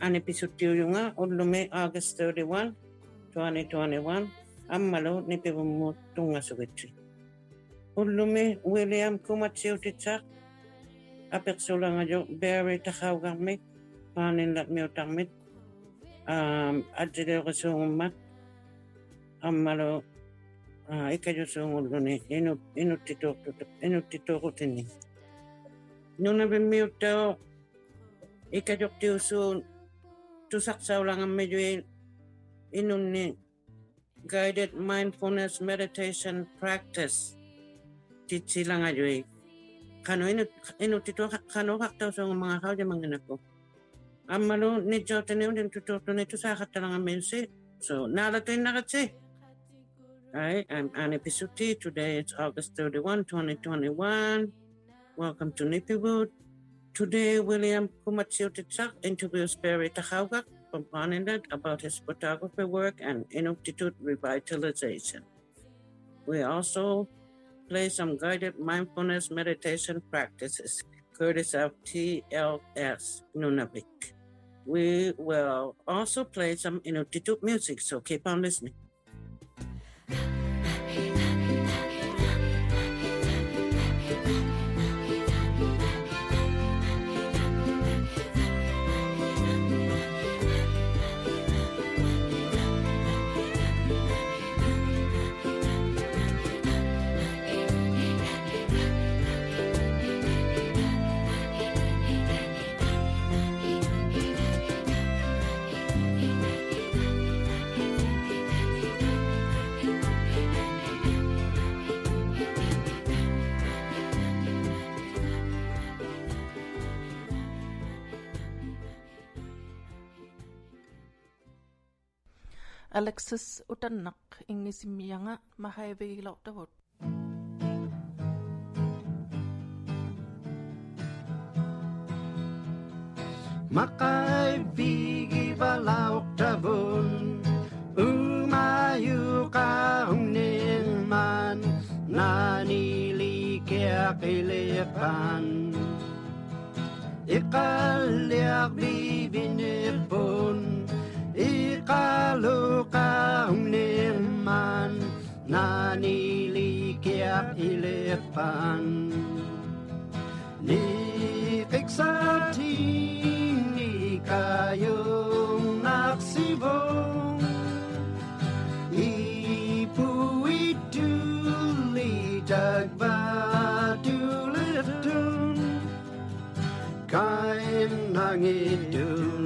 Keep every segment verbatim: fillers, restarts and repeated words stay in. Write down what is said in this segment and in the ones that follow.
an episodiunga ullume August thirty-first, twenty twenty-one ammalo nipivumu tunga sugitri. Ullume William kumatsiutitsak apeksulanga jo Barry takhawgamik panin lat miutamit um adjile resungumat ammalo ikajusungulune inu inutito inutito kutini. Nuna bimiuto ikajoktiusun tusaksaulangan medyo inunni guided mindfulness meditation practice titilang ajoy kano inut inutito kano haktaw sa mga kauja manganako amalo ni jotene undin tutoto nito sa katalangan mensi so nalatin nakatsi. Hi, I'm Annie Pisuti. Today it's August thirty-first, twenty twenty-one. Welcome to Nipiwood. Today, William Kumatsiutitsak interviews Barry Takhawgak from Panindat about his photography work and Inuktitut revitalization. We also play some guided mindfulness meditation practices, courtesy of T L S Nunavik. We will also play some Inuktitut music, so keep on listening. Alexis utanak ingisimiyanga mahayvegilautavut. Makaivigilautavun umayu kaungninman nanilikiakilipan ikaliak bibinipun Ikalukaung nirman nanilikiak ilipan Nikik sa tingni kayong naksibong Ipuituli dagbadulitun Kain nangidun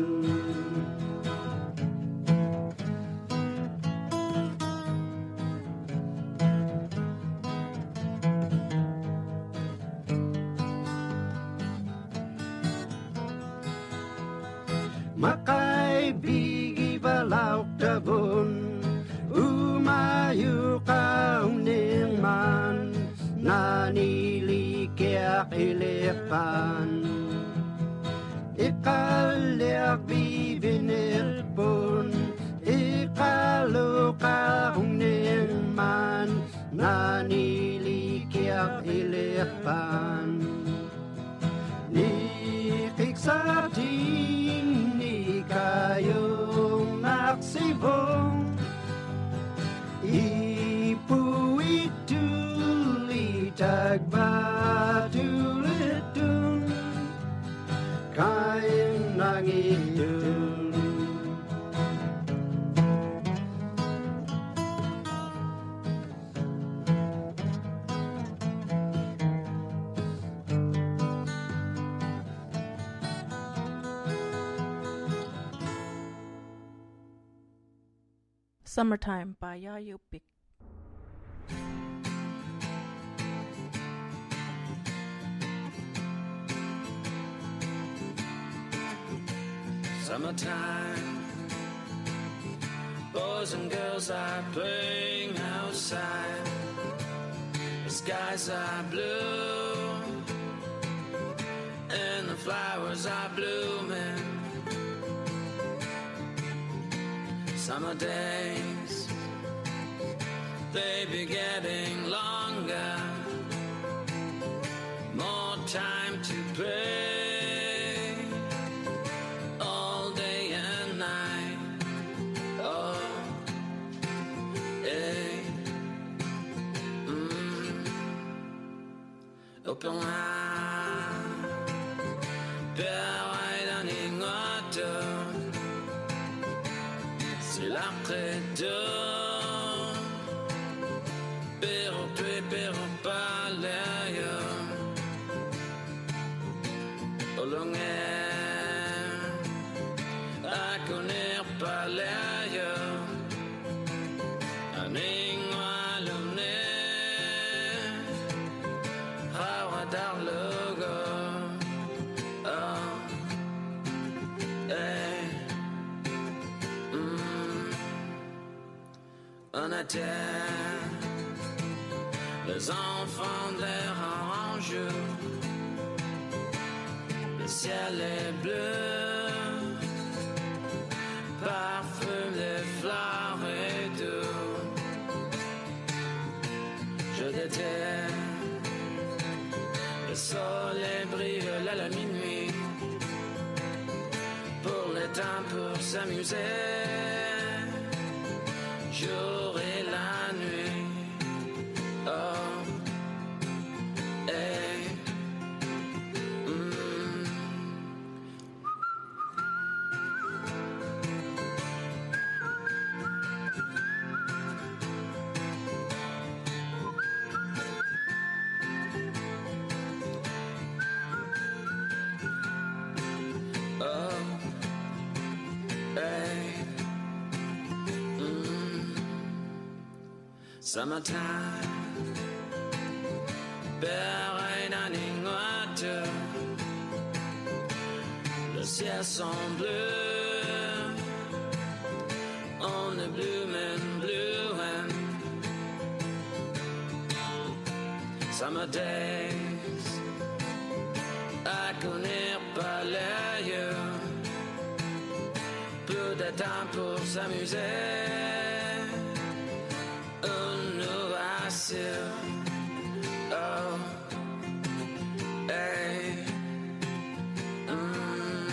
Makaibigi balauk tabun Umayu kaung ningman Nanilikiak ilipan Ikaliak bibinir pun Ikalu kaung ningman Nanilikiak ilipan Nikik sa kayong naksibong Ipuituli tagbadulitun Kayong nangidun Summertime by Yayu Pik. Summertime, boys and girls are playing outside. The skies are blue and the flowers are blooming. Summer days, they be getting longer. More time to play all day punga Peraidan ingoto Silakredo Pero tue pero palayo Olonge Ako nirpalayo Aning walune Hawa darlogo Oh Eh Mm On attend Les enfants de l'air en jeu Le ciel est bleu Parfume les fleurs et tout Je déteste Le soleil brille là la minuit Pour le temps pour s'amuser Jour et la nuit Oh Hey mm. Oh Hey mm. Summertime Peraidan ingoto Le ciel sont bleus On est blue and blue and Summer days Ako nirpalayo Peu de temps pour s'amuser Un oasis Oh, hey, mm.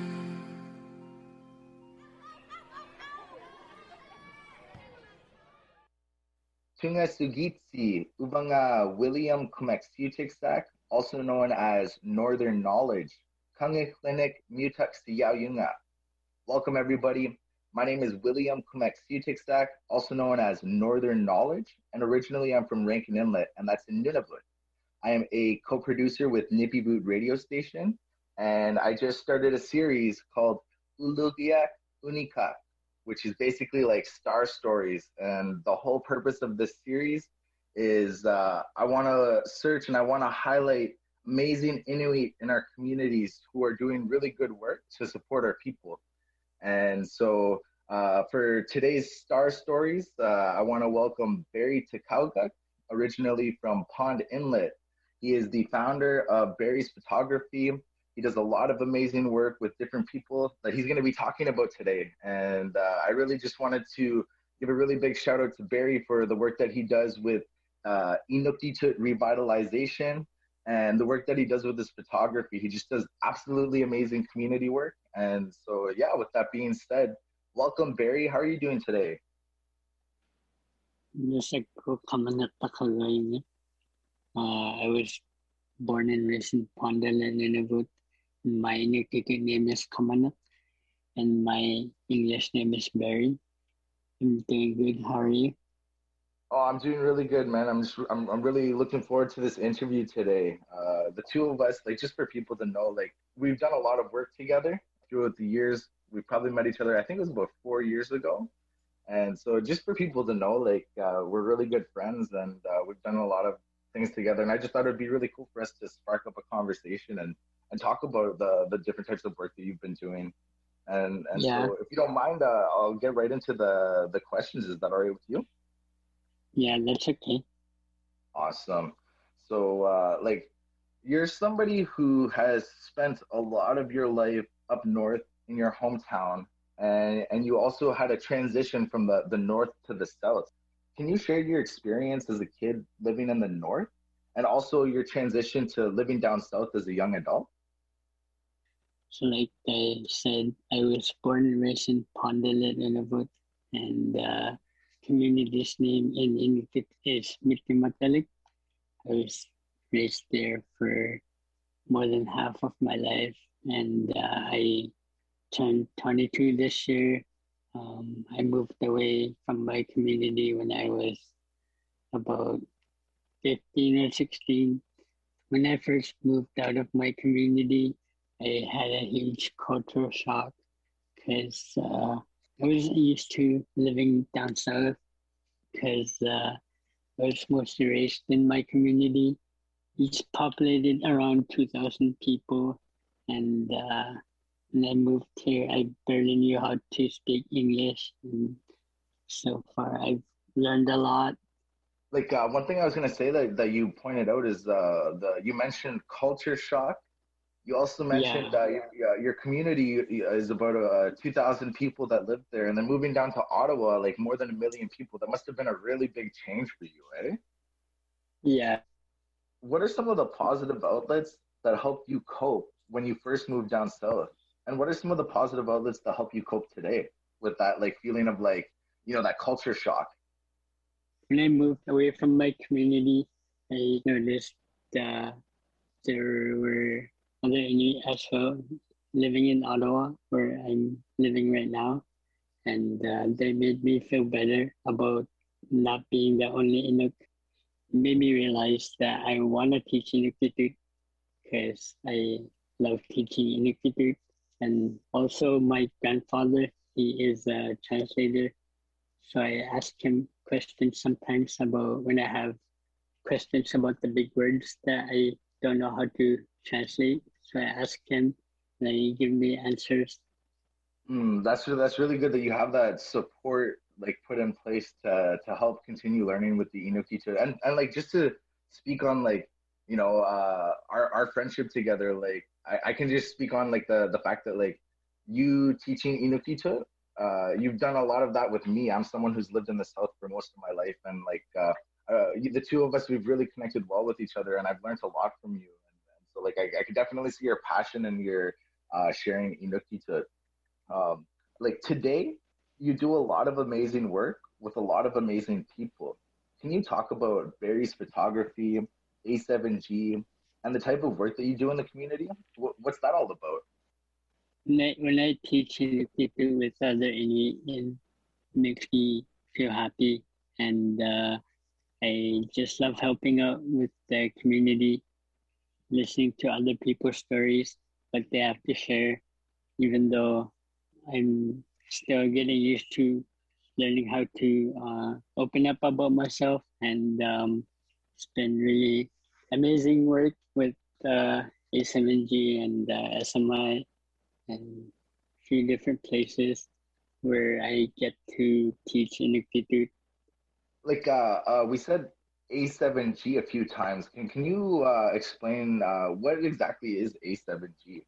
Tunga Sugitsi, Ubanga William Kumeksiutiksak, also known as Northern Knowledge, Kange Clinic Mutak Siyauyunga. Welcome everybody. My name is William Kumeksiutiksak, also known as Northern Knowledge, and originally I'm from Rankin Inlet, and that's in Nunavut. I am a co-producer with Nippy Boot radio station, and I just started a series called Ulugia Unika, which is basically like star stories. And the whole purpose of this series is uh, I want to search and I want to highlight amazing Inuit in our communities who are doing really good work to support our people. And so uh, for today's Star Stories, uh, I want to welcome Barry Takauguk, originally from Pond Inlet. He is the founder of Barry's Photography. He does a lot of amazing work with different people that he's going to be talking about today. And uh, I really just wanted to give a really big shout out to Barry for the work that he does with uh, Inuktitut revitalization and the work that he does with his photography. He just does absolutely amazing community work. And so, yeah, with that being said, welcome, Barry. How are you doing today? Uh, I was born and raised in Pond Inlet, Nunavut. My Inuktitut name is Kamanak, and my English name is Barry. I'm doing good. How are you? Oh, I'm doing really good, man. I'm just, I'm, I'm really looking forward to this interview today. Uh, the two of us, like, just for people to know, like, we've done a lot of work together throughout the years. We probably met each other, I think it was about four years ago. And so just for people to know, like, uh, we're really good friends, and uh, we've done a lot of things together. And I just thought it'd be really cool for us to spark up a conversation and, and talk about the, the different types of work that you've been doing. And and Yeah. so if you don't mind, uh, I'll get right into the, the questions. Is that all right with you? Yeah, that's okay. Awesome. So, uh, like, you're somebody who has spent a lot of your life up north in your hometown, and, and you also had a transition from the, the north to the south. Can you share your experience as a kid living in the north, and also your transition to living down south as a young adult? So like I said, I was born and raised in Pond Inlet, Nunavut, and uh, community's name in Inuktitut is Mitimatalik. I was raised there for more than half of my life, and uh, I turned twenty-two this year. Um, I moved away from my community when I was about fifteen or sixteen. When I first moved out of my community, I had a huge cultural shock because uh, I wasn't used to living down south because uh, I was mostly raised in my community. It's populated around two thousand people, and uh, when I moved here, I barely knew how to speak English, and so far I've learned a lot. Like uh, one thing I was gonna say that, that you pointed out is uh, the you mentioned culture shock. You also mentioned Yeah. uh, your, your community is about uh, two thousand people that live there, and then moving down to Ottawa, like more than a million people. That must have been a really big change for you, eh? Yeah. What are some of the positive outlets that helped you cope when you first moved down south? And what are some of the positive outlets that help you cope today with that like feeling of like, you know, that culture shock? When I moved away from my community, I noticed that there were other Inuit as well living in Ottawa, where I'm living right now. And uh, they made me feel better about not being the only Inuk. It made me realize that I want to teach Inuktitut because I love teaching Inuktitut. And also my grandfather, he is a translator. So I ask him questions sometimes about when I have questions about the big words that I don't know how to translate. So I ask him, and he give me answers. Mm, that's re- that's really good that you have that support like put in place to to help continue learning with the Inuktitut, and and like just to speak on like you know uh our our friendship together. Like I, I can just speak on like the the fact that like you teaching Inuktitut, uh you've done a lot of that with me. I'm someone who's lived in the South for most of my life, and like uh, uh you- the two of us, we've really connected well with each other, and I've learned a lot from you. And, and so like I, I could definitely see your passion and your uh sharing Inuktitut. Um, like today, you do a lot of amazing work with a lot of amazing people. Can you talk about Barry's photography, A seven G, and the type of work that you do in the community? What, what's that all about? When I, when I teach Inuktitut with other Inuit, it makes me feel happy. And uh, I just love helping out with the community, listening to other people's stories, what they have to share, even though I'm still getting used to learning how to uh, open up about myself. And um, it's been really amazing work with uh, A seven G and uh, S M I and a few different places where I get to teach Inuktitut. Like uh, uh, we said A seven G a few times. Can, can you uh, explain uh, what exactly is A seven G?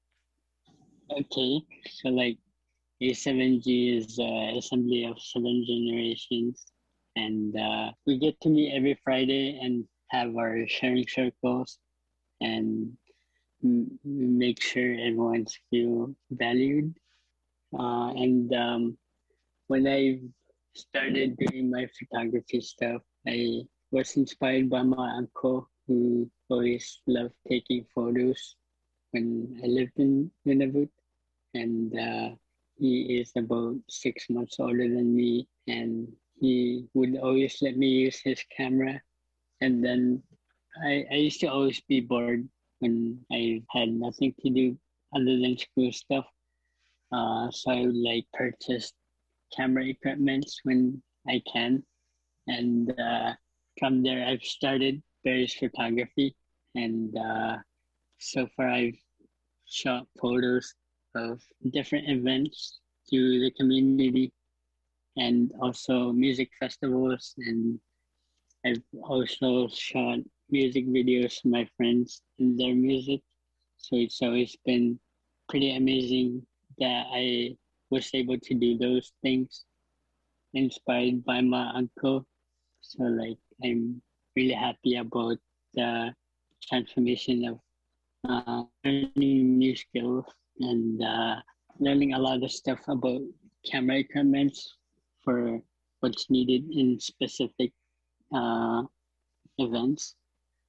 Okay, so like A seven G is uh, Assembly of Seven Generations, and uh, we get to meet every Friday and have our sharing circles and m- make sure everyone's feel valued. Uh, and um, when I started doing my photography stuff, I was inspired by my uncle who always loved taking photos when I lived in Nunavut. And uh, he is about six months older than me, and he would always let me use his camera. And then I, I used to always be bored when I had nothing to do other than school stuff. Uh, so I would like purchase camera equipments when I can. And uh, from there, I've started various photography. And uh, so far, I've shot photos of different events to the community and also music festivals. And I've also shot music videos for my friends and their music. So it's always been pretty amazing that I was able to do those things inspired by my uncle. So like I'm really happy about the transformation of uh, learning new skills and uh, learning a lot of stuff about camera equipment for what's needed in specific uh, events.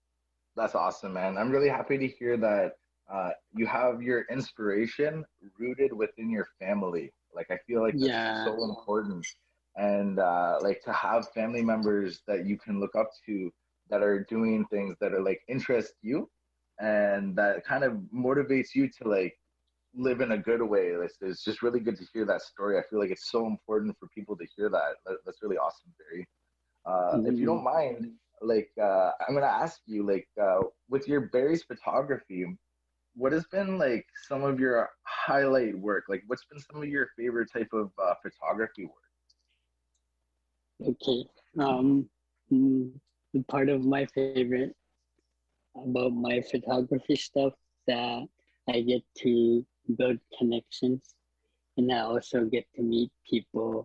That's awesome, man. I'm really happy to hear that uh, you have your inspiration rooted within your family. Like, I feel like that's Yeah, so important. And uh, like to have family members that you can look up to that are doing things that are like interest you and that kind of motivates you to like live in a good way. It's, it's just really good to hear that story. I feel like it's so important for people to hear that. that that's really awesome, Barry. Uh, if you mm, don't mind, like uh, I'm gonna ask you, like uh, with your Barry's photography, what has been like some of your highlight work? Like, what's been some of your favorite type of uh, photography work? okay. Um, mm, the part of my favorite about my photography stuff that I get to build connections, and I also get to meet people.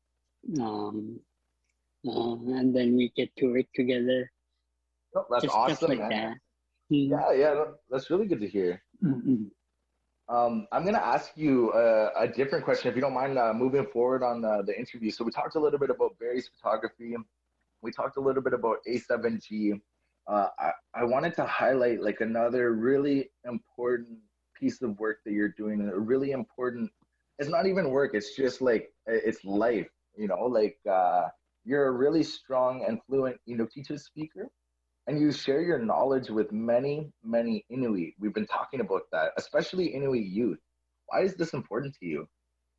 Um, uh, and then we get to work together, Oh, that's just stuff awesome, like man. that. Mm, Yeah, yeah, that- that's really good to hear. mm, mm. Um, I'm gonna ask you uh, a different question, if you don't mind uh, moving forward on uh, the interview. So we talked a little bit about Barry's photography. We talked a little bit about A seven G. Uh, I, I wanted to highlight like another really important piece of work that you're doing, and a really important. It's not even work. It's just like it's life. You know, like uh, you're a really strong and fluent Inuktitut speaker, and you share your knowledge with many, many Inuit. We've been talking about that, especially Inuit youth. Why is this important to you?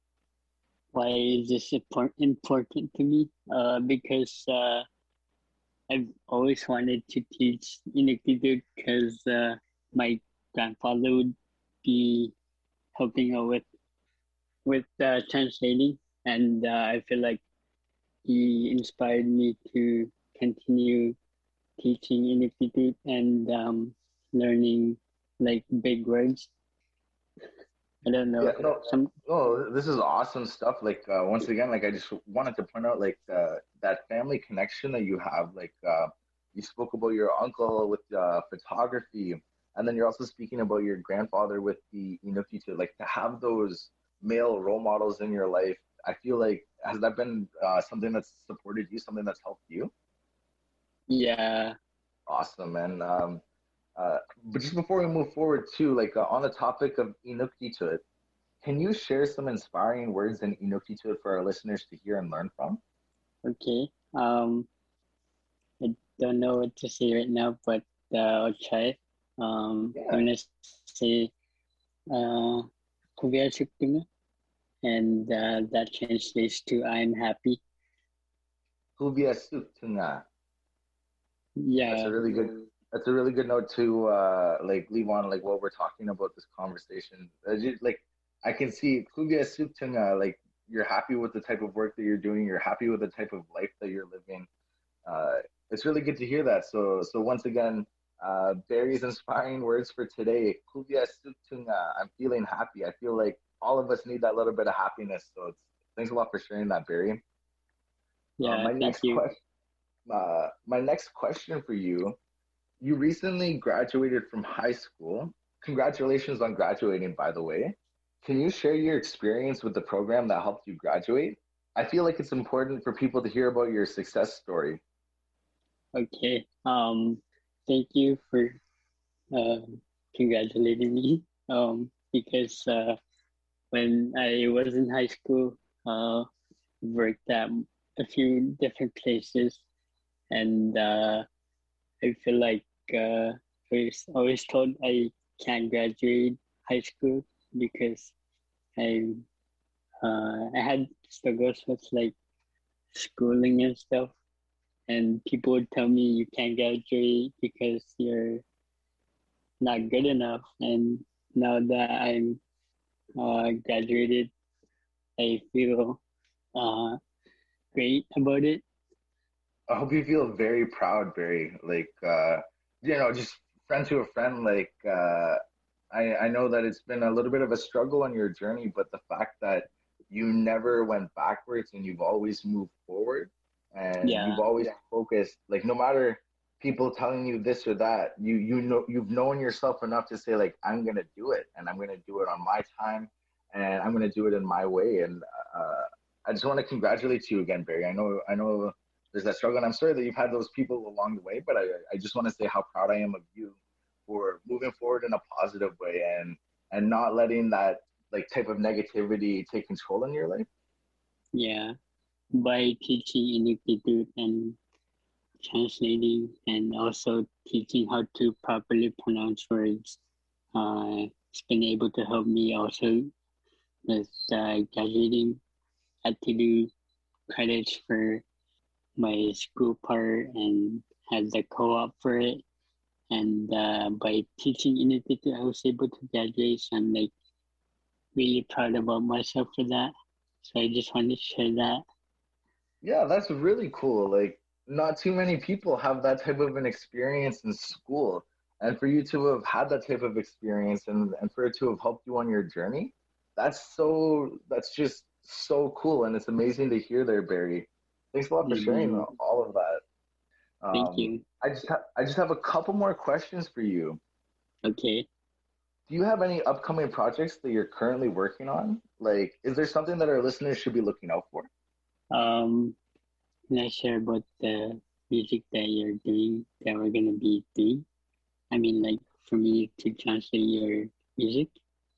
Why is this impor- important to me? Uh, because uh, I've always wanted to teach Inuktitut because uh, my grandfather would be helping out with with uh, translating, and uh, I feel like he inspired me to continue teaching Inuktitut and um, learning like big words. I don't Yeah, know no, some. no, this is awesome stuff. Like uh, once again, like I just wanted to point out like uh, that family connection that you have. Like uh, you spoke about your uncle with uh, photography, and then you're also speaking about your grandfather with the Inuktitut. Like to have those male role models in your life, I feel like has that been uh, something that's supported you, something that's helped you? Yeah. Awesome, man. Um, uh, but just before we move forward too, like uh, on the topic of Inuktitut, can you share some inspiring words in Inuktitut for our listeners to hear and learn from? Okay. Um, I don't know what to say right now, but uh, I'll try. Um, Yeah. I'm gonna say uh, "Kuya Chuktunga," and uh, that translates to "I'm happy." Huvia Suktunga. That's a Yeah, really good. That's a really good note to uh, like leave on like what we're talking about this conversation. Uh, ju- Like I can see Huvia Suktunga. Like you're happy with the type of work that you're doing. You're happy with the type of life that you're living. Uh, it's really good to hear that. So so once again, uh, Barry's inspiring words for today. Huvia Suktunga. I'm feeling happy. I feel like all of us need that little bit of happiness. So it's, thanks a lot for sharing that, Barry. Uh, yeah. my Thank next you. question. Uh, my next question for you. You recently graduated from high school. Congratulations on graduating, by the way. Can you share your experience with the program that helped you graduate? I feel like it's important for people to hear about your success story. Okay. Um, thank you for uh, congratulating me. Um, because uh, when I was in high school, uh, worked at a few different places, and uh, I feel like uh, I was always told I can't graduate high school because I uh, I had struggles with like schooling and stuff, and people would tell me you can't graduate because you're not good enough. And now that I'm uh, graduated, I feel uh, great about it. I hope you feel very proud, Barry. Like, uh, you know, just friend to a friend. Like, uh, I I know that it's been a little bit of a struggle on your journey, but the fact that you never went backwards and you've always moved forward and Yeah, you've always focused, like no matter people telling you this or that, you you know you've known yourself enough to say like I'm gonna do it and I'm gonna do it on my time and I'm gonna do it in my way. And uh, I just want to congratulate you again, Barry. I know I know there's that struggle. And I'm sorry that you've had those people along the way, but I, I just want to say how proud I am of you for moving forward in a positive way and, and not letting that like type of negativity take control in your life. Yeah, by teaching Inuktitut and translating and also teaching how to properly pronounce words, uh, it's been able to help me also with uh, graduating. I had to do credits for my school part and had the co-op for it. And uh, by teaching Inuktitut, I was able to graduate. So I'm like really proud about myself for that. So I just wanted to share that. Yeah, that's really cool. Like, not too many people have that type of an experience in school. And for you to have had that type of experience and, and for it to have helped you on your journey, that's so, that's just so cool. And it's amazing to hear there, Barry. Thanks a lot for sharing mm-hmm. all of that. Um, Thank you. I just, ha- I just have a couple more questions for you. Okay. Do you have any upcoming projects that you're currently working on? Like, is there something that our listeners should be looking out for? Um, can I share about the music that you're doing, that we're going to be doing? I mean, like, for me to translate your music?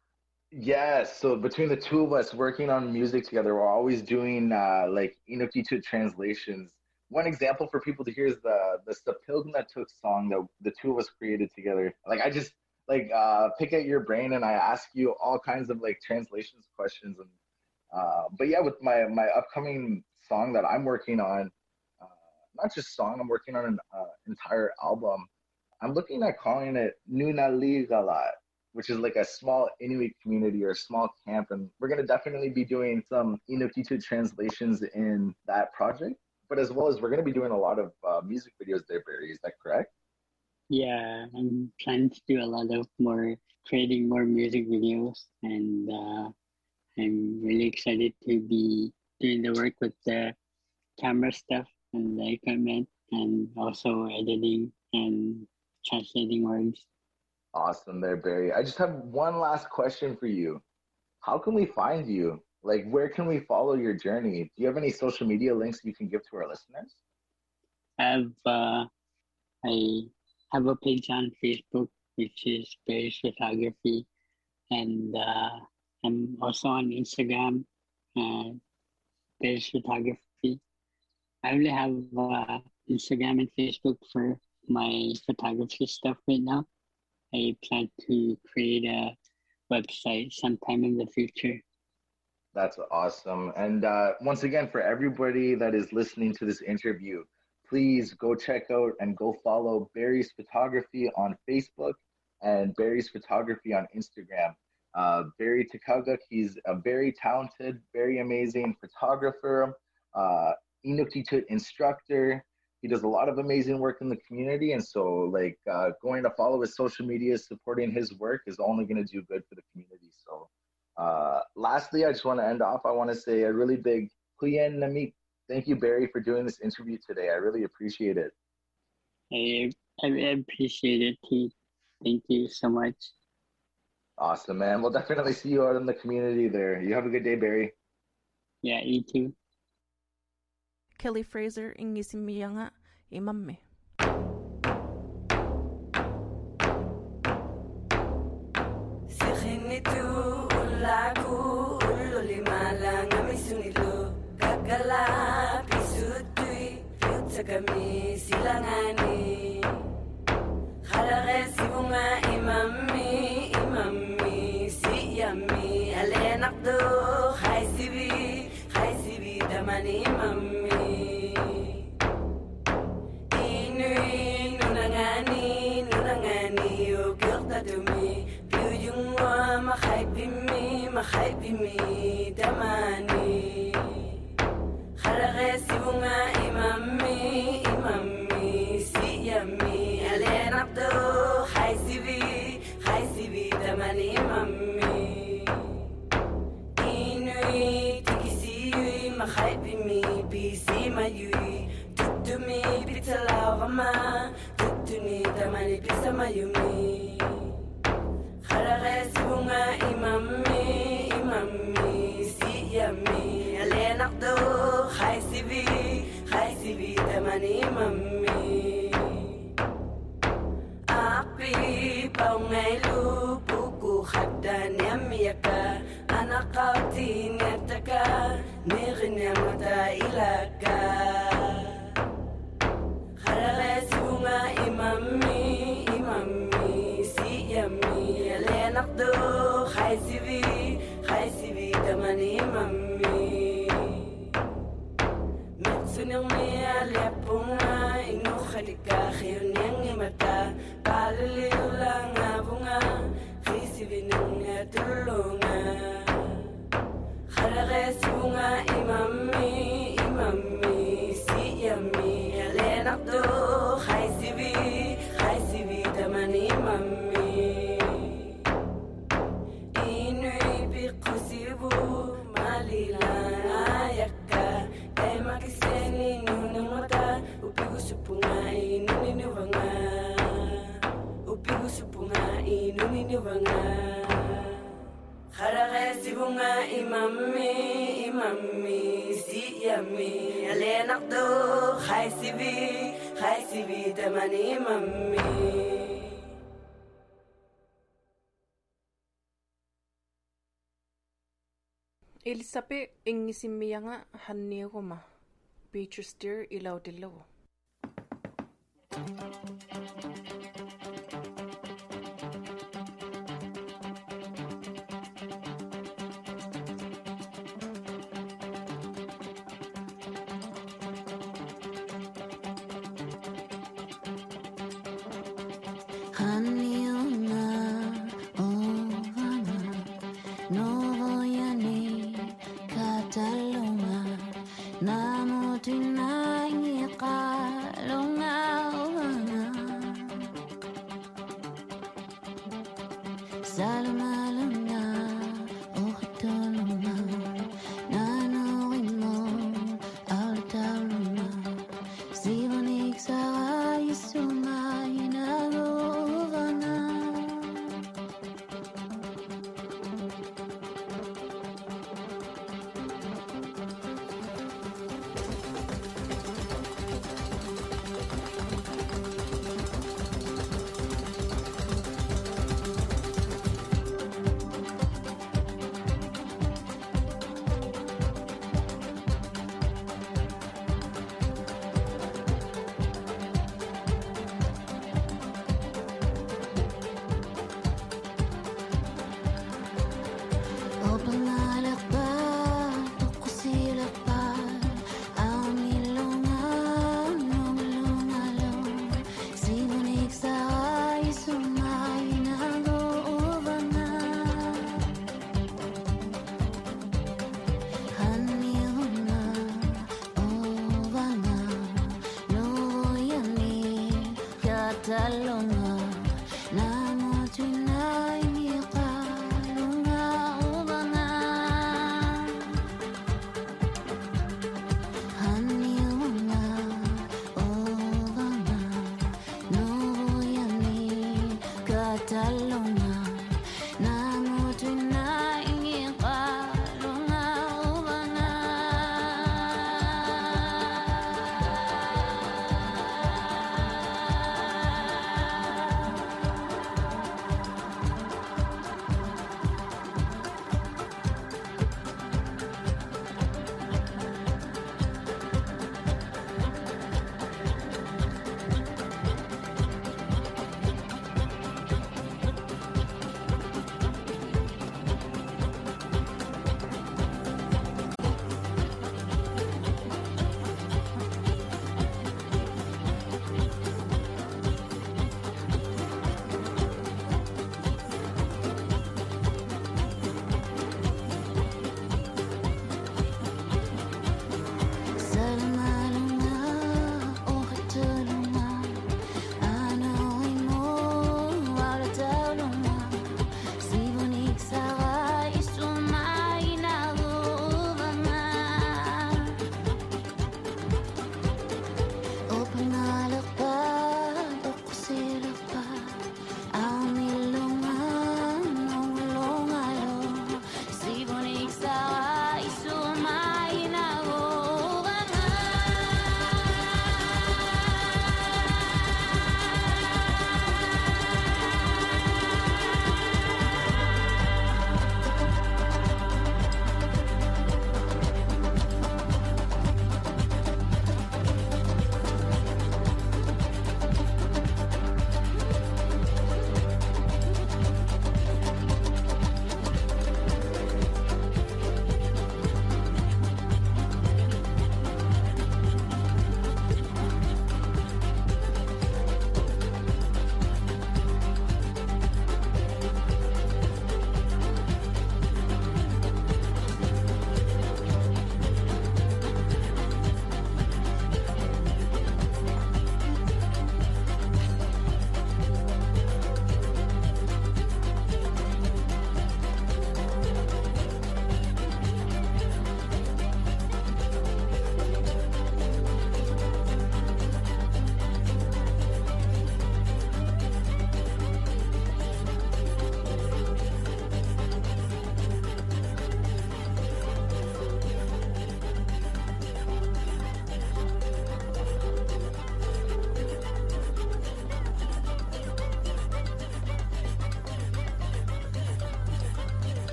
Yes. So between the two of us working on music together, we're always doing, uh, like, Inuktitut translations. One example for people to hear is the, the Sapilgnatuk song that the two of us created together. Like, I just, like, uh, pick at your brain and I ask you all kinds of, like, translations questions. And uh, But, yeah, with my, my upcoming song that I'm working on, uh, not just song, I'm working on an uh, entire album. I'm looking at calling it Nunaligalat, which is like a small Inuit community or a small camp. And we're going to definitely be doing some Inuktitut translations in that project. But as well as we're going to be doing a lot of uh, music videos there, Barry. Is that correct? Yeah, I'm planning to do a lot of more, creating more music videos. And uh, I'm really excited to be doing the work with the camera stuff and the equipment and also editing and translating words. Awesome there, Barry. I just have one last question for you. How can we find you? Like, where can we follow your journey? Do you have any social media links you can give to our listeners? I have, uh, I have a page on Facebook, which is Barry's Photography. And uh, I'm also on Instagram, uh, Barry's Photography. I only have uh, Instagram and Facebook for my photography stuff right now. I plan to create a website sometime in the future. That's awesome. And uh, once again, for everybody that is listening to this interview, please go check out and go follow Barry's Photography on Facebook and Barry's Photography on Instagram. Uh, Barry Takaguk, he's a very talented, very amazing photographer, uh, Inuktitut instructor. He does a lot of amazing work in the community. And so like uh, going to follow his social media, supporting his work is only going to do good for the community. So uh, lastly, I just want to end off. I want to say a really big Kuyen Namik. Thank you, Barry, for doing this interview today. I really appreciate it. I, I appreciate it, too. Thank you so much. Awesome, man. We'll definitely see you out in the community there. You have a good day, Barry. Yeah, you too. Kelly Fraser ingisimiyanga imamme. Sikhinitu ulaku ululima ngamisunilo gagala pisutui yutakami silangani khalare sibunga imammi imammi siyami alenaqdo khaisibi khaisibi damani imammi Mahaibimi damani Kharaghe sibunga imammi imammi siyami alenaqdo khaisibi khaisibi damani imammi Inui tikisi mahaibimi bisi mayui tutumi bitalawama tutuni damani bisa mayumi Kharaghe sibunga imammi Yummy, see yummy, Alena, do, hi, C V, hi, C V. tamani mami api pau ngai lu buku khadan yamiyaka anaqati netaka nirnya mata ilaka kharasi bunga imami imami si yami lenaqdo khaisibi khaisibi tamani mami Sunyang mia lepunga inu khalika khirnyang imata palilila ngabunga khisivinung tulunga kharare bunga imami imami si yami lenaqdo khaisibi khaisibi tamani mami inu biqsibu malila ayaka Makiseni nunamata upigu supunga inuni nuvanga upigu supunga inuni nuvanga kharagesi bunga imami imami si yami alenaqdo khaisibi khaisibi tamani mami Elisape ingisimiyanga hannieguma Beacher Steer ilaudillo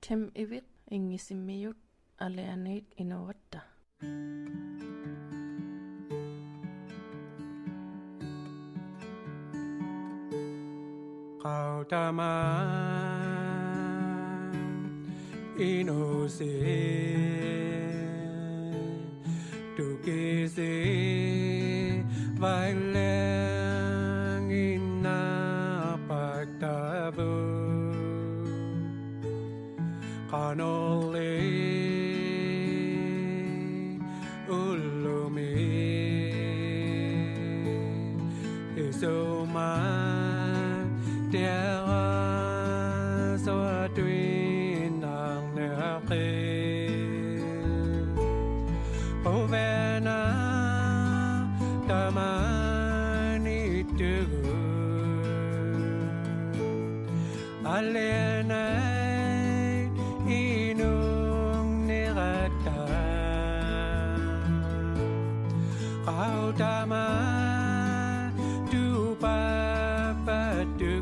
tem ivit ingisimiyut aleanit inowatta. Kautaman inose tukise vailang inapagtabo kanole ulumi isoma Terra so twin ang nakil Ovena tamani tu Alenay inung nirata Kau tama tu papatu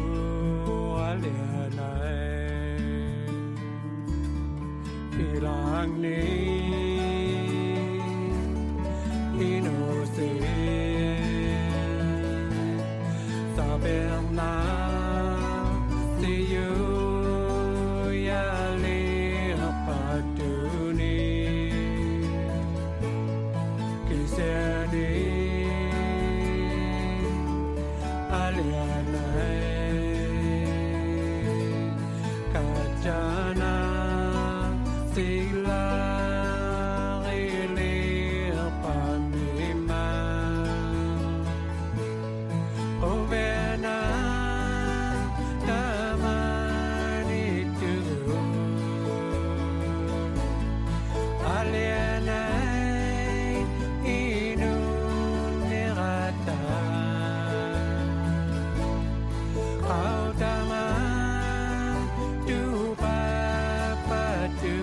Bilang ni inose saberna siyo ya lepatuni kiseni aliana kajana sila ilir panima ovena tamani tu aliena inun nirata kau tama tu papa tu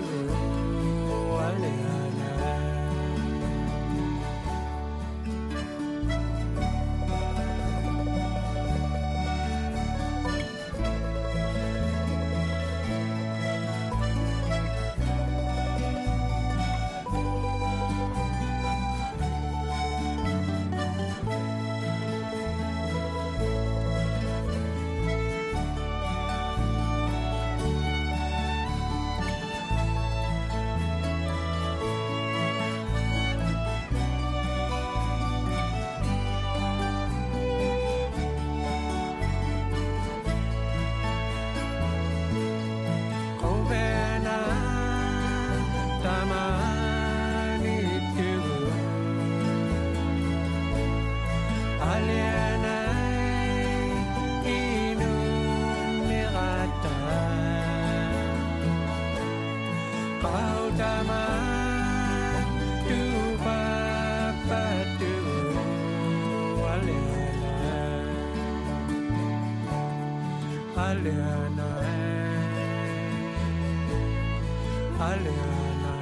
Aliana, Aliana.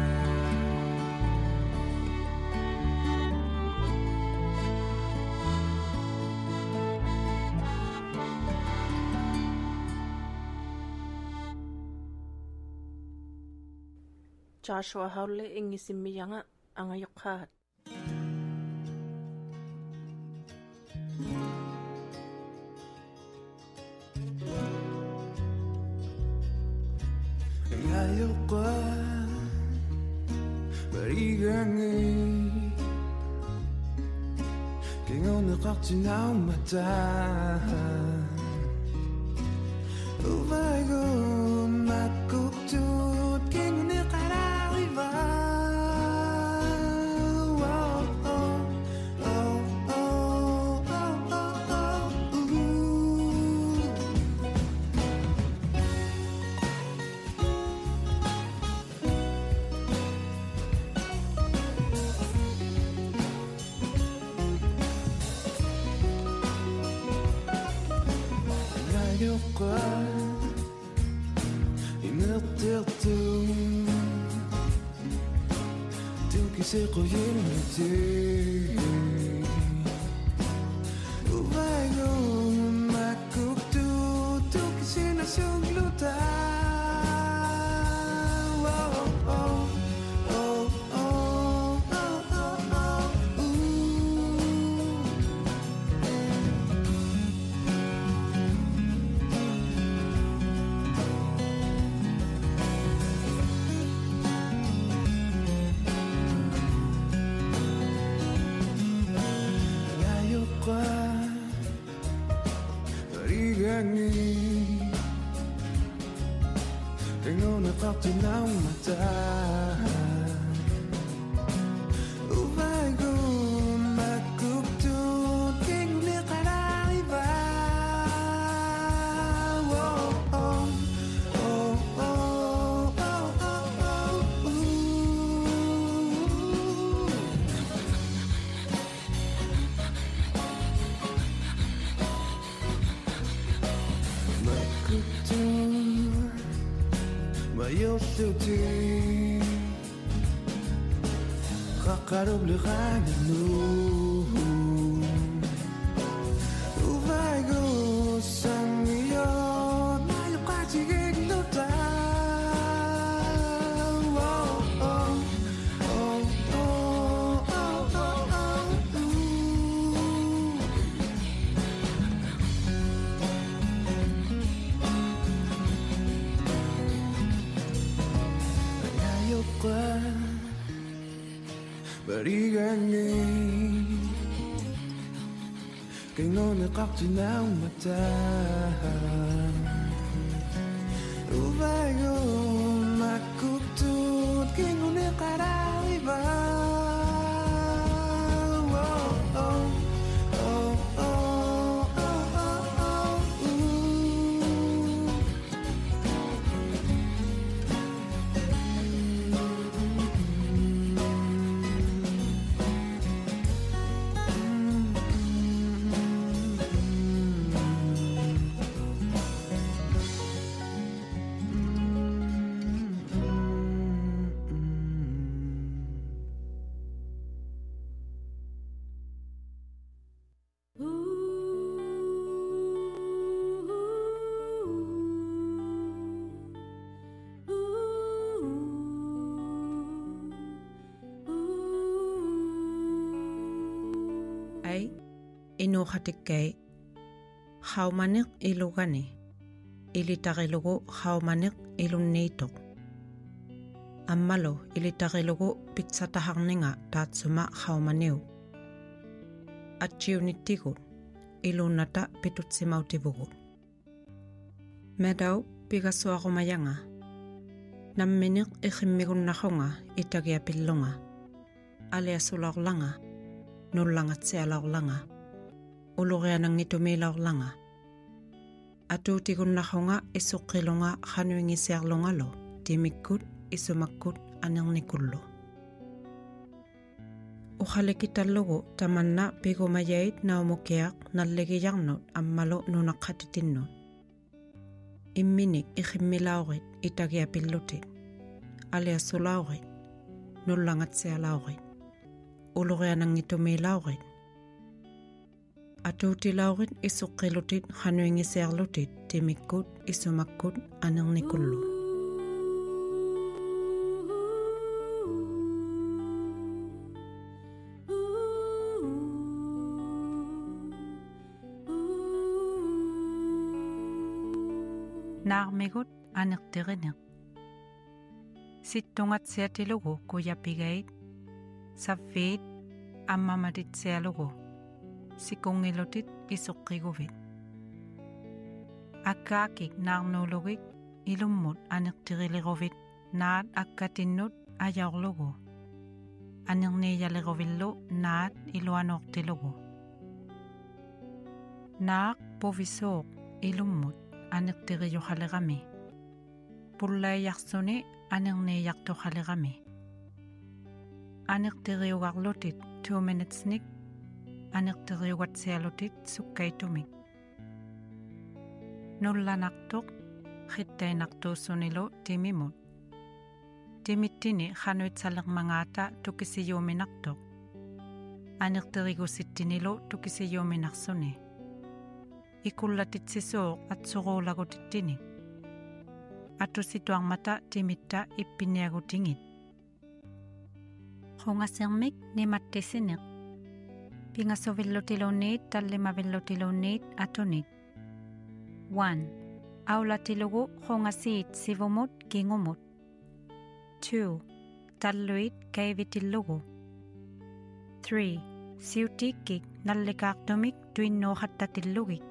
Joshua Howle ingisimiyanga angayokhat. Ayokwa barigangi Kingaw nakakchinaw mata Uvago makuktot Kingaw nakarariba Sekoyelmeti Uvago makuktu tu kisina sugluta אותי רק קרוב לחיינו ובייגו סמיות מה יוקעת שגגלותה Baligangi Kay ngunakakti ng mata Ubay ko makutut Kay ngunakarawiba Oh, oh, oh, oh, oh, oh, oh, Ay inuhatikay haumanik ilugani ilitakilugu haumanik ilunnitok ammalo ilitakilugu pitsatahangninga tatsuma haumaniu atchiunittigu ilunata pitutsimautivgu medau pigasuaqumayanga namminik ikhimmigunnakhunga itagiapillunga aliasulorlanga nullangatsialaorlanga uluqianangitumilaorlanga atuutigunnaqunga isuqqilunga qanuingisiarlungalo timikkut isumakkut anernikullu uqalikitallugu tamanna pigumayait naumukiaq nalligijarnut ammalu nunaqqatitinnut imminik iqimmilaorit itagiapillutit aliasulaurit nullangatsialaurit uluqianangitumiilaurit atuutilaurit isuqqilutit qanuingisiarlutit timikkut isumakkut anernikullu naarmigut anerterineq sittungatsiatilugu kuyapigait savviit ammamatitsialugu sikungilutit isuqqiguvit akkaakik naarnuulugik ilummut anertiriliruvit naat akkatinnut ajaorlugu anerniiyaliruvillu naat iluanortilugu naaq puvisuuq ilummut anertiriyuqalerami pullaiyarsuni anerniiyartuqalerami anertiriugarlutit two minutesnik anertiriugatsialutit sukkaitumik nullanartuq qittainartuussunilu timimut timittini qanuitsalermangaata tukisiyuuminartuq anertirigusittinilu tukisiyuuminarsuni ikullatitsiisuuq atsuruulagutittini atusituarmata timitta ippiniagutingit qungasermik nimattisineq pingasuvillutiluunniit tallimavillutiluunniit atunit one aulatilugu qungasiit sivumut kingumut two talluit kaivitillugu three siutikkik nallikaartumik tuinnuuqattatillugik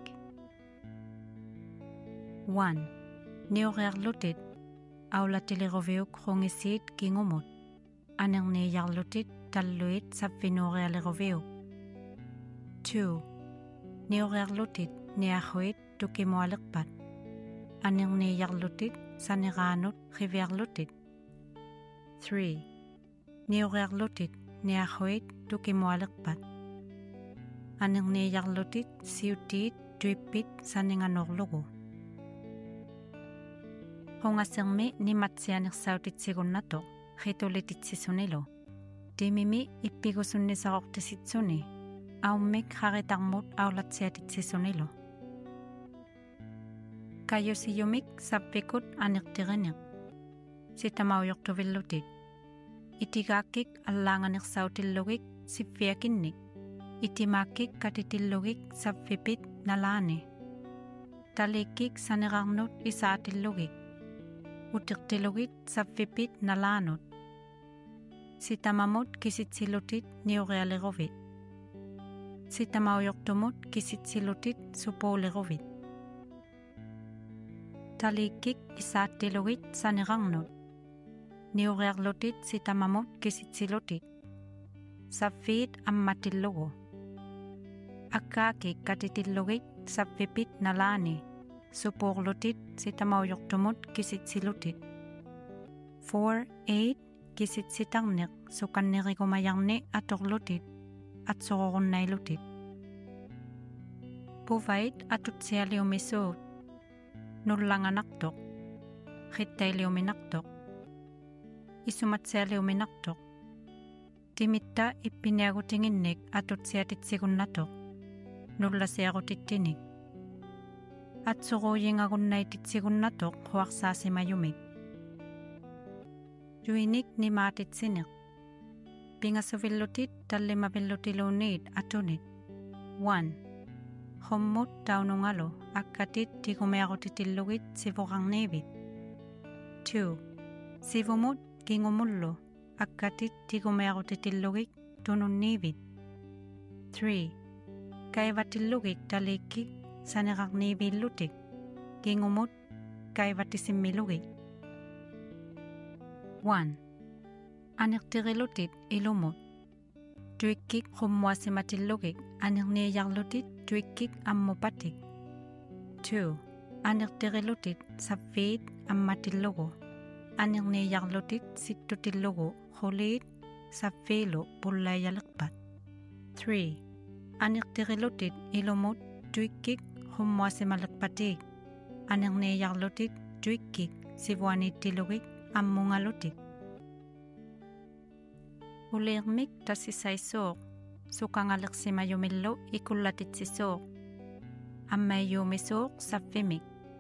one niuqiarlutit aulatiliruviuk qungisiit kingumut anerniiyarlutit talluit savvinuurialiruviuk two niuqiarlutit niarruit tukimualiqpat anerniiyarlutit saneraanut qiviarlutit three niuqiarlutit niarruit tukimualiqpat Hungasirmi nimatsianersauutitsigunnato qitulititsisunilo. Timimi ippigusunnisaqortisitsuni. Aummik haritarmut aulatsiatitsisunilo. Kayusiyumik sappikut anirtiriniq. Sitamaujortuvillutit. Itigakik allaanganersauutillugik siffiakinnik. Itimaakik katitillugik saffipit nalaani. Talikik sanerarnut isaatillugik. Utirtilugit saffipit nalaanut. Sitamamut kisitsilutit niurealirovit. Sitamaujortumut kisitsilutit supuulirovit. Talikik isaattilugit sanerarnut. Niurearlutit sitamamut kisitsilutit. Saffiit ammatillugu. Akkaakik katitillugit saffipit nalaani. Supuurlutit sitamaujortumut kisitsilutit. four eight kisitsitarniq sukannirigumajarni atorlutit atsororunailutit. Puvait atutsialiumisuut. Nullanganartoq. Qittailiuminartoq. Isumatsialiuminartoq. Timitta ippiniagutinginnik atutsiatitsigunnato. Nullasiarutittinik. Atsuruujingagunnaititsigunnato huarsaasimayumik. Juinik nimaatitsineq. Pingassuvillutit tallimapillutiluuniit atunit. one. Hummut taunungalu akkatit tigumiarutitillugit sivuqarniivit. two. Sivumut kingumullu akkatit tigumiarutitillugik tununniivit. three. Kaivatillugik talikkik saneqarniiviillutik kingumut kaivatissimmilugik. one. Anirtirilutit ilumut. Tuikkik qummuassimatillugik anirniijarlutit tuikkik ammupatik. two. Anirtirilutit saffiit ammatillugu. Anirniijarlutit sittutillugu quliit saffiilu pullaijaliqpat. three. Anirtirilutit ilumut tuikkik qummuassimaliqpatik. Anirniijarlutit tuikkik sivuaniittillugik ammungalutik. Uliirmik tassissaissuuq sukangaliqsimayumillu ikullatitsisoq. Ammaiyuumisuuq saffimik.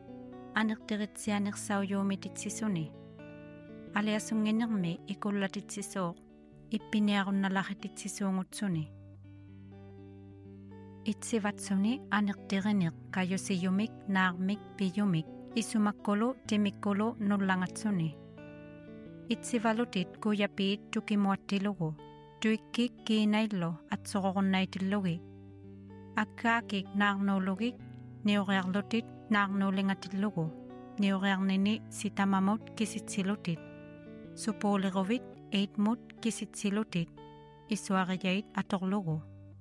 Anirtiritsianersaujuumititsisuni. Aliasunginermi ikullatitsisoq ippiniarunnalarititsisuungutsuni. Itsivatsuni anirtiriniq kayusiyumik naarmik piyumik isumakkulu timikkulu nullangatsuni. Itsivalutit kuyapiit tukimuattilugu. Tuikkik kiinaillu atsororunnaitillugik. Akkaakik naarnuulugik niurearlutit naarnuulingatillugu. Niurearnini sitamamut kisitsilutit. Supuuliruvit eitmut kisitsilutit. Isuarijait atorlugu.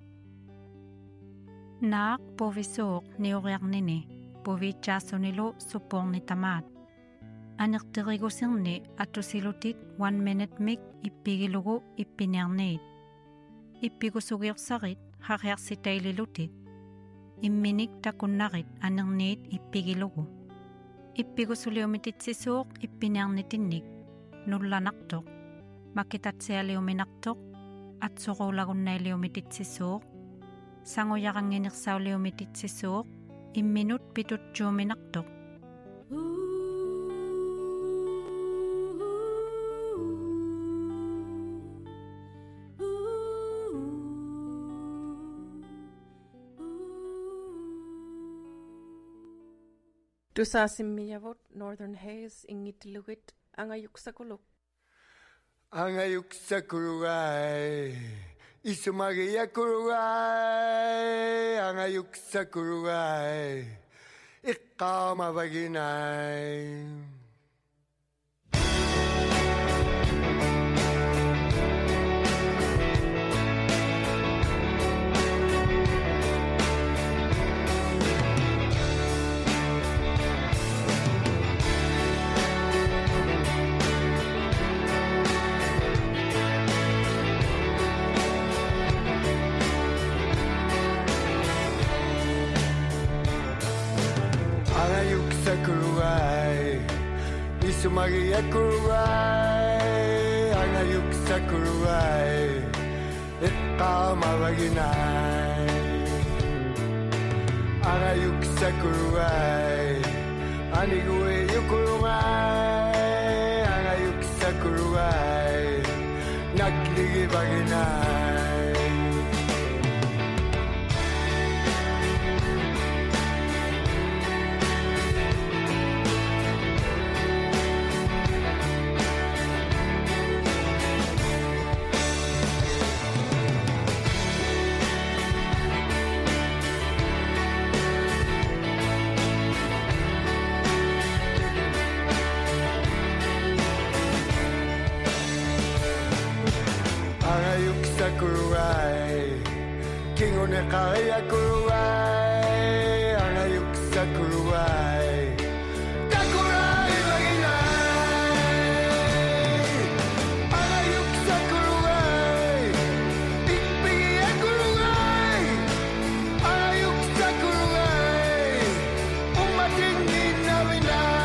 Naaq puvisuuq niurearnini. Puviitjaassunilu suppuornitamaat. Anirtirigusirni atusilutit one minute mik ippigilugu ippiniarniit. Ippigusugiorsarit hariarsitaililutit. Imminik takunnarit anirniit ippigilugu. Ippigusuliumititsisuuq ippiniarnitinnik. Nullanartoq. Makitatsialiuminartoq. Atsoruulagunnailiumititsisuuq. Sanguyaranginersauliumititsisuuq. Imminut pitutjuuminartoq. Tusaasimmiavut Northern Haze ingitilugit angayuksakuluk. Angayuksakurugai. Isumagiyakurugai. Angayuksakurugai. Iqqamabaginai. Angayuksakurugai. magi akurai angayuk sakurai eka mawaginai angayuk sakurai aniguwe yukurai angayuk sakurai nakligi baginai Sakurai, King on the Kaya Kurai, Anayuk Sakurai, Takurai Vaginai, Anayuk Sakurai, Ikpi Akurai, Anayuk Sakurai, Umatin Ninavinai.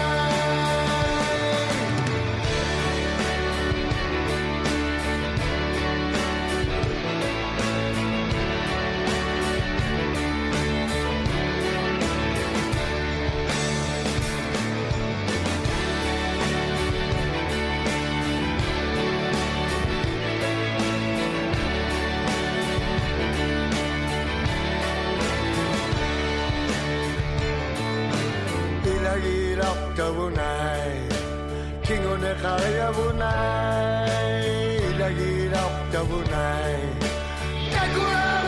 Bunai, King on the Kaya Bunai, Lagi Rapta Bunai, Takura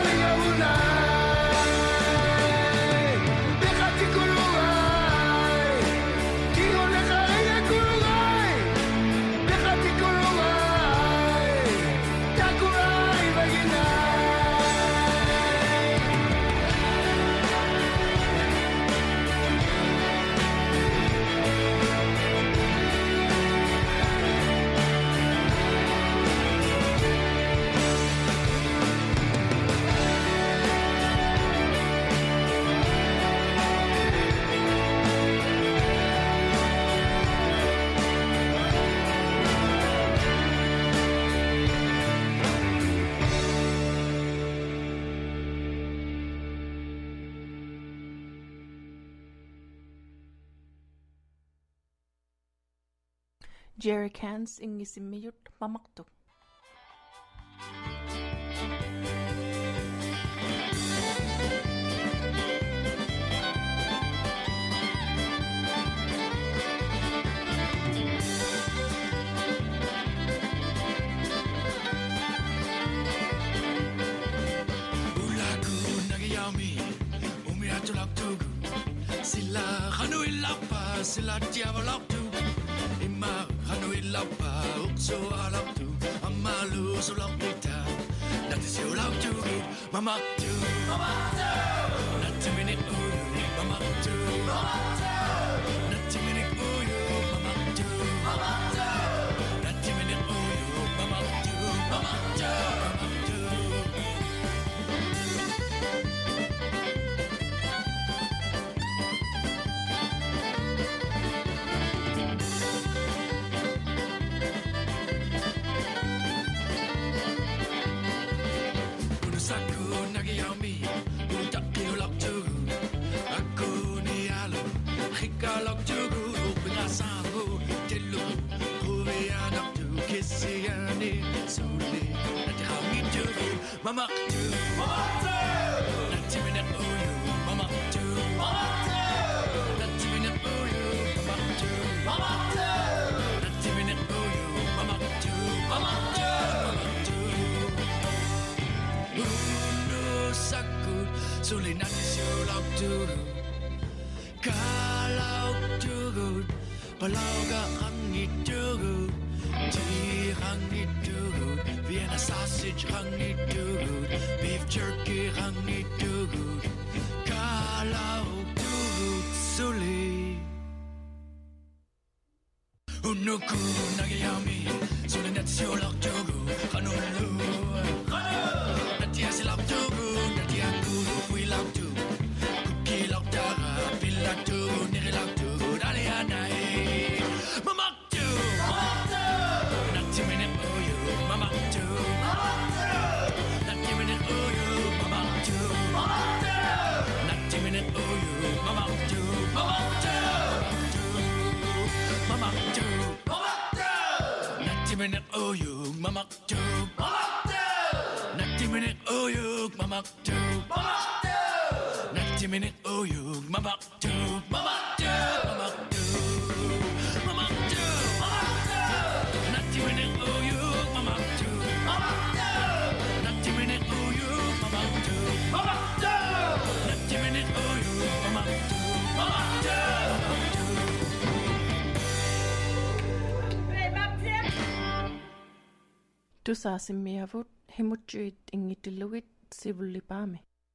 Bunai, Bekati Kuruai, King on the Kaya Kuruai, Bekati Kuruai, Takurai Vaginai. Jerry Cans ingisimiyut mamakto. Ulaku nagayami umiatulaktugu sila hanuilapa sila diabolaktu ima hanuilapa ukso alaktu amalu sulakita nati sulaktu mamaktu mamaktu nati minik uyu mamaktu mamaktu nati minik uyu mamaktu mamaktu nati minik uyu mamaktu mamaktu Mama do, Mama do. Not two minute oh you, Mama do, Mama do. Not two minute oh you, Mama do, Mama do. Not two minute oh you, Mama do, Mama do, Mama do. Uno sakut, suli nati sulak dulu. Kalau dulu, palau ga hangi dulu, di hangi dulu. Vienna sausage, hangi dude. Beef jerky, hangi dude. Kalau dude, suli. Unuku nagayami, suli nat siolak dude. Hanulu, hanu. Nati asilak dude, nati aku wilak dude. Kuki lak dara, pilak dude, nirilak dude. Ali anai, mamak dude. tube, mama tube. Ninety minute uyuk, mama tube, mama tube. Ninety minute uyuk, mama tube, mama tube, mama tube, mama tube, mama tube. Ninety minute uyuk, mama tube, mama tube. Ninety minute uyuk, mama tube, mama tube. Ninety minute uyuk, mama tube, mama tube. Tusaasimmiavut himutsuit ingitillugit sivullipaami.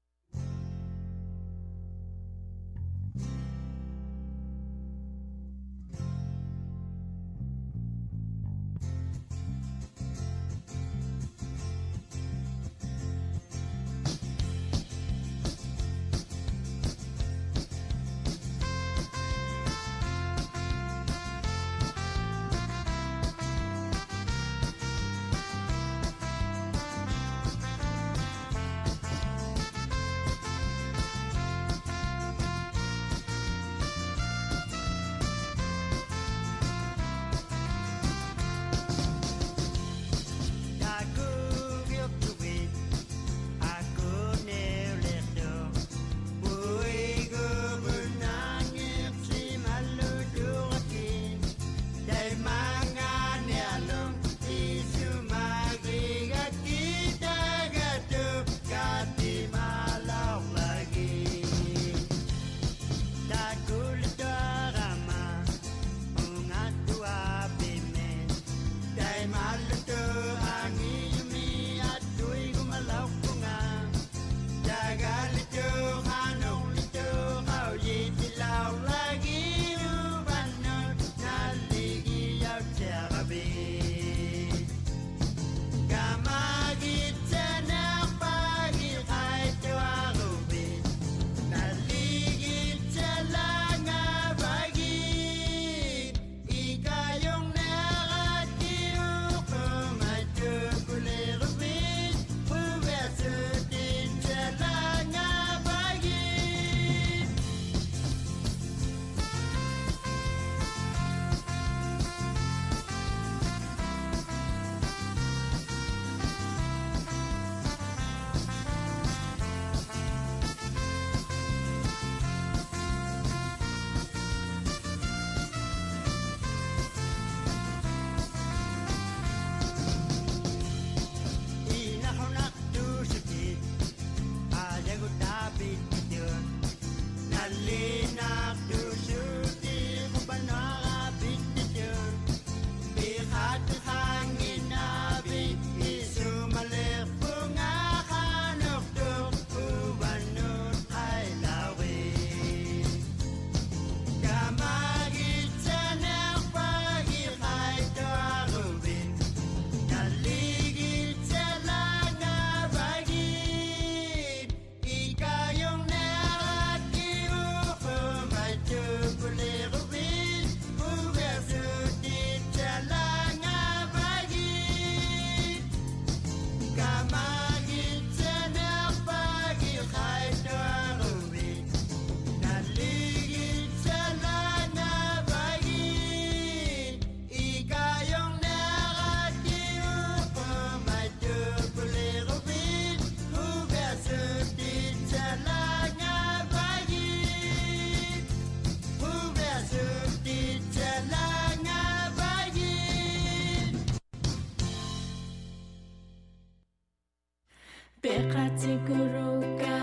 Siguro ka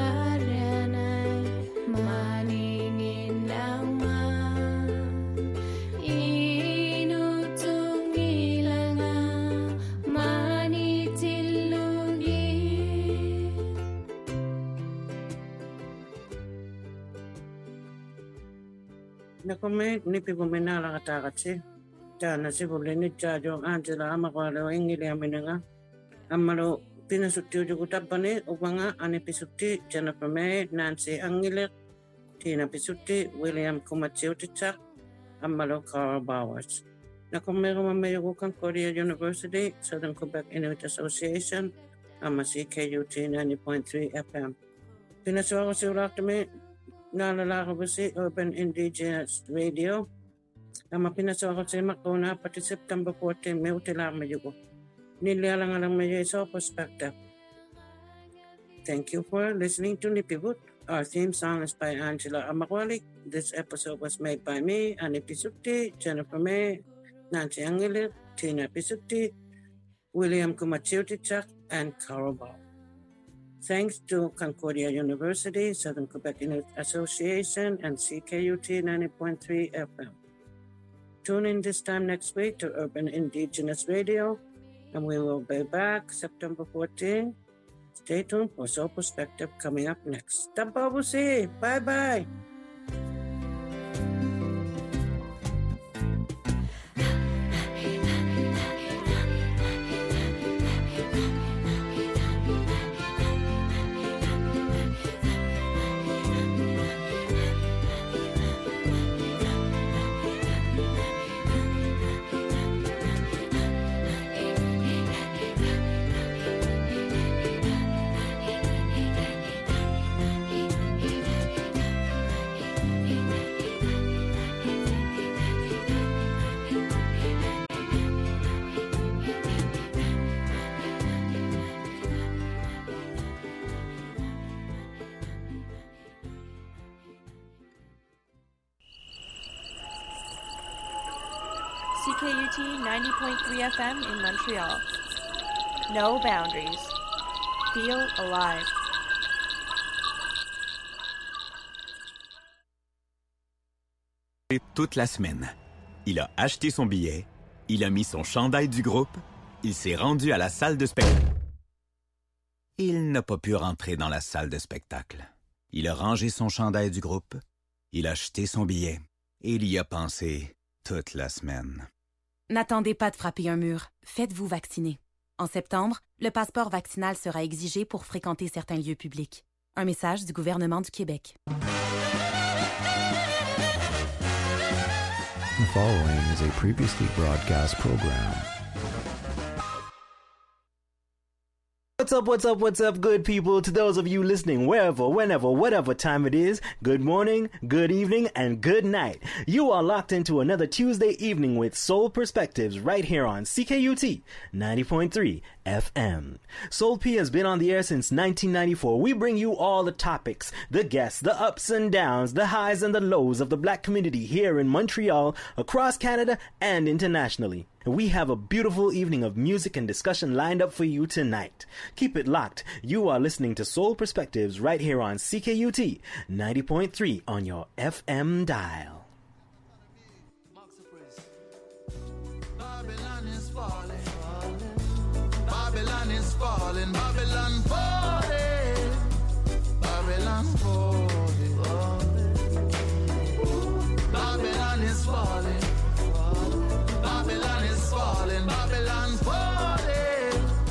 aranay maningin nama inutong ilanga manitilugi Nakome nipi bumenala katakatsi Tana sibulini chajo Angela amakwalo ingili aminanga Amalo pinasutti ujukutapane upanga anepisutti Jennifer May, Nancy Angilik, Tina Pisutti, William Kumatsiutichak, Amalo Carl Bowers. Nakomero mamayugo Concordia University, Southern Quebec Inuit Association, ama C K U T ninety point three F M. Pinasuako si ulatame nalalako si Urban Indigenous Radio. Ama pinasuako si Makona pati September fourteenth may utila mayugo. nilialangalang medyo Soul Perspective. Thank you for listening to Nipibut. Our theme song is by Angela Amakwalik. This episode was made by me, Annie Pisuti, Jennifer May, Nancy Angelit, Tina Pisuti, William Kumachiutichak, and Carol Ball. Thanks to Concordia University, Southern Quebec Inuit Association, and C K U T ninety point three F M. Tune in this time next week to Urban Indigenous Radio, and we will be back September fourteenth. Stay tuned for Soul Perspective coming up next. Tampabusi! Bye-bye! C K U T ninety point three F M in Montreal. No boundaries. Feel alive. Toute la semaine. Il a acheté son billet, il a mis son chandail du groupe, il s'est rendu à la salle de spectacle. Il n'a pas pu rentrer dans la salle de spectacle. Il a rangé son chandail du groupe, il a acheté son billet et il y a pensé toute la semaine. N'attendez pas de frapper un mur. Faites-vous vacciner. En septembre, le passeport vaccinal sera exigé pour fréquenter certains lieux publics. Un message du gouvernement du Québec. The following is a previously broadcast program. What's up, what's up, what's up, good people? To those of you listening, wherever, whenever, whatever time it is, good morning, good evening, and good night. You are locked into another Tuesday evening with Soul Perspectives right here on C K U T ninety point three F M. Soul P has been on the air since nineteen ninety-four. We bring you all the topics, the guests, the ups and downs, the highs and the lows of the Black community here in Montreal, across Canada, and internationally. We have a beautiful evening of music and discussion lined up for you tonight. Keep it locked. You are listening to Soul Perspectives right here on C K U T ninety point three on your F M dial. Babylon is falling. Babylon is falling. Babylon falling.